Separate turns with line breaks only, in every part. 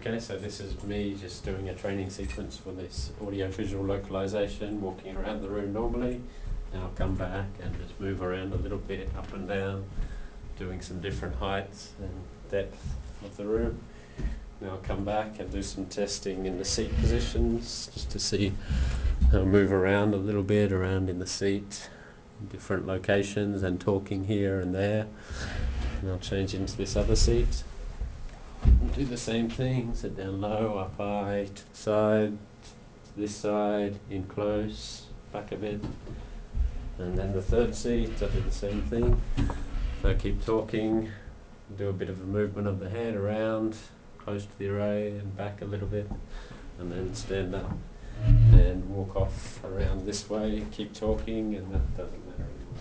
Okay, so this is me just doing a training sequence for this audio-visual localization, walking around the room normally. Now I'll come back and just move around a little bit, up and down, doing some different heights and depth of the room. Now I'll come back and do some testing in the seat positions, just to see how I move around a little bit, around in the seat, in different locations, and talking here and there. And I'll change into this other seat. And do the same thing, sit down low, up high, to the side, to this side, in close, back a bit. And then the third seat, I do the same thing. So I keep talking, do a bit of a movement of the head around, close to the array and back a little bit, and then stand up and walk off around this way, keep talking, and that doesn't matter anymore.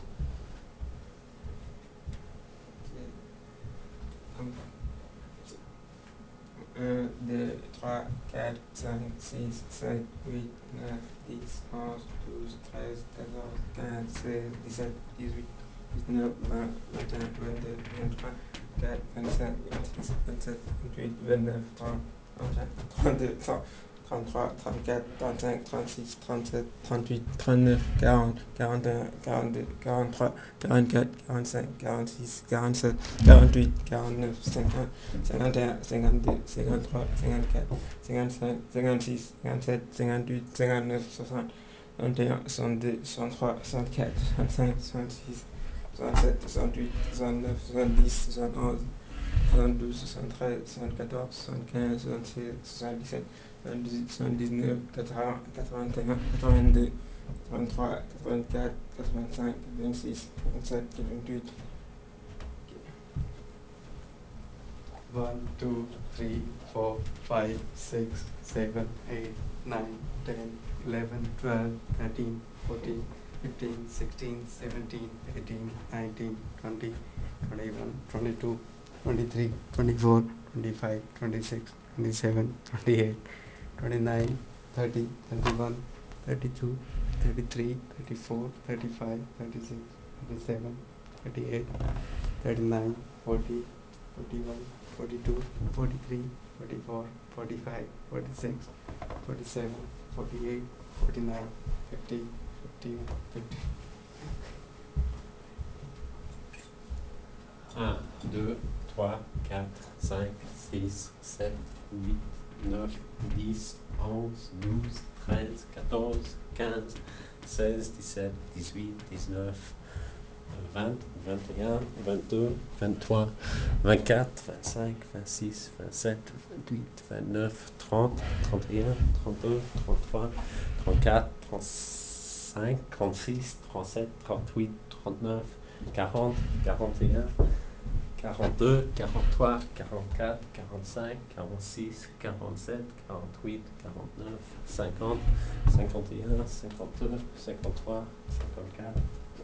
1, 2, 3, 4, 5, 6, 7, 8, 9, 10, 11, 12, 13, 14, 15, 16, 17, 18, 19, 20, 21, 22, 23, 24, 25, 26, 27, 28, 29, 30, 31, 32, 33, 34, 35, 36, 37, 38, 39, 40, 41, 42, 43, 44, 45, 46, 47, 48, 49, 50, 51, 52, 53, 54, 55, 56, 57, 58, 59, 60, 61, 62, 63, 64, 65, 66, 67, 68, 69, 70, 71, 72, 73, 74, 75, 76, 77, 78, 79, 80, 81, 82, 83, 84, 85, 86, 87, 88.
1, 2, 3, 4, 5, 6, 7, 8, 9, 10, 11, 12, 13, 14, 15, 16, 17, 18, 19, 20, 21, 22, 23, 24, 25, 26, 27, 28, 29, 30, 31, 32, 33, 34, 35, 36, 37, 38, 39, 40, 41, 42, 43, 44, 45, 46, 47, 48, 49, 50, 51, 50.
1, 2, 3, 4, 5, 6, 7, 8, 9, 10, 11, 12, 13, 14, 15, 16, 17, 18, 19, 20, 21, 22, 23, 24, 25, 26, 27, 28, 29, 30, 31, 32, 33, 34, 35, 36, 37, 38, 39, 40, 41, 42, 43, 44, 45, 46, 47, 48, 49, 50, 51, 52, 53, 54.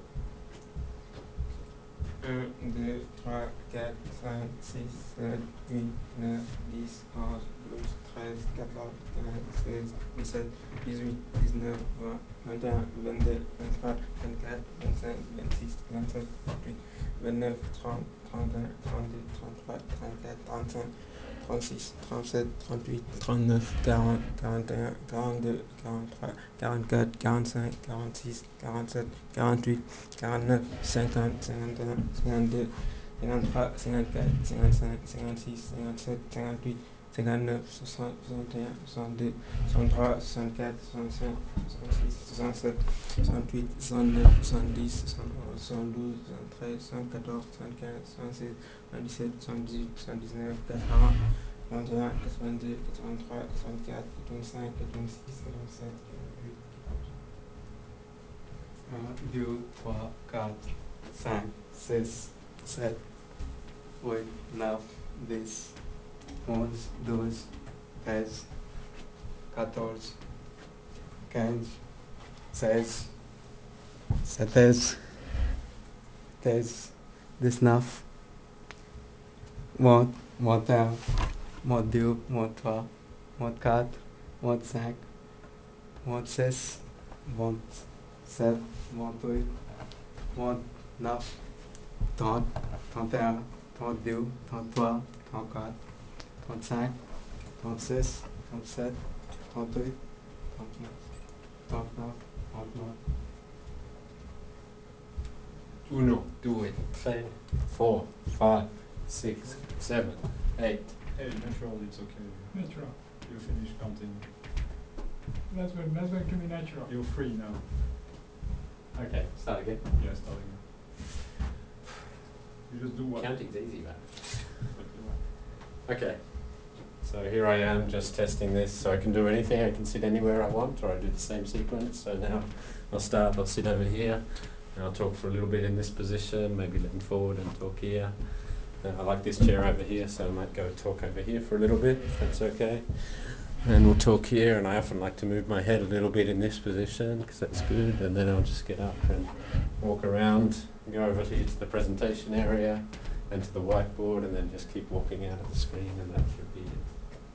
1, 2, 3, 4, 5, 6, 7, 8, 9, 10, 11, 12, 13, 14, 15, 16, 17, 18, 19, 20, 21, 22, 23, 24, 25, 26, 27, 28, 29, 30, 31, 32, 33, 34, 35, 36, 37, 38, 39, 40, 41, 42, 43, 44, 45, 46, 47, 48, 49, 50, 51, 52, 53, 54, 55, 56, 57, 58, 59, 60, 61, 62, 63, 64, 65, 66, 67, 68, 69, 70, 71, 72, 73, 74, 75, 76, 77, 78, 79, 80, 81, 82, 83, 84, 85, 86, 87, 88.
1, 2, 3, 4, 5, 6, 7, 8, 9, 10, 11, 12, 13, 14, 15, 16, 17, 18, 19, 20, 21, 22, 23, 24, 25, 26, 27, 28, 29, 30, 31, 32, 33, 34, 35, Mouth says, mouth set, mouth with, mouth now, mouth now.
Uno, due, tre, 4, 5, 6, 7, 8.
Hey, natural, it's okay.
Natural.
You finish counting.
That's going to be natural.
You're free now.
Okay, start again.
Yeah, starting. You just do what?
Counting's easy, man.
What you want.
Okay, so here I am just testing this, so I can do anything, I can sit anywhere I want, or I do the same sequence. So now I'll sit over here, and I'll talk for a little bit in this position, maybe lean forward and talk here. I like this chair over here, so I might go talk over here for a little bit, if that's okay. And we'll talk here, and I often like to move my head a little bit in this position, because that's good, and then I'll just get up and walk around, go over here to the presentation area, and to the whiteboard, and then just keep walking out of the screen, and that should be it.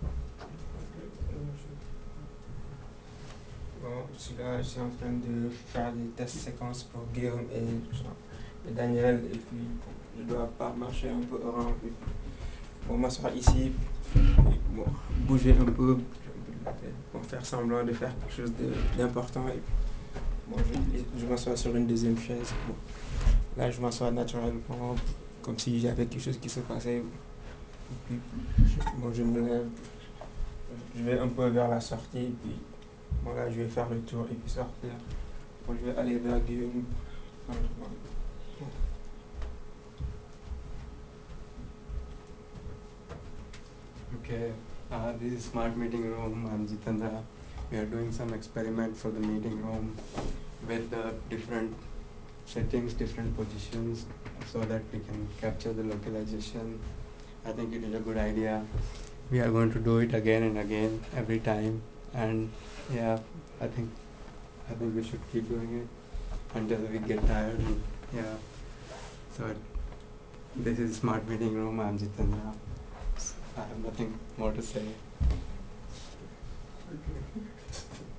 Bon, je suis en train de faire des tests séquences pour Guillaume et Daniel, et puis bon, je dois pas marcher un peu rond, et puis bon, m'asseoir ici, et bon, bouger un peu de la tête, bon, faire semblant de faire quelque chose d'important, et puis bon, je m'assois sur une deuxième chaise. Bon, là, je m'assois naturellement, comme si j'avais quelque chose qui se passait. Et puis, bon, je me lève, je vais un peu vers la sortie, et puis bon, là, je vais faire le tour et puis sortir. Bon, je vais aller vers Guillaume.
Okay, this is smart meeting room. I'm Jitendra. We are doing some experiment for the meeting room with the different settings, different positions, so that we can capture the localization. I think it is a good idea. We are going to do it again and again every time, and yeah, I think we should keep doing it until we get tired. And yeah, so this is smart meeting room. I'm Jitendra. I have nothing more to say.
Okay.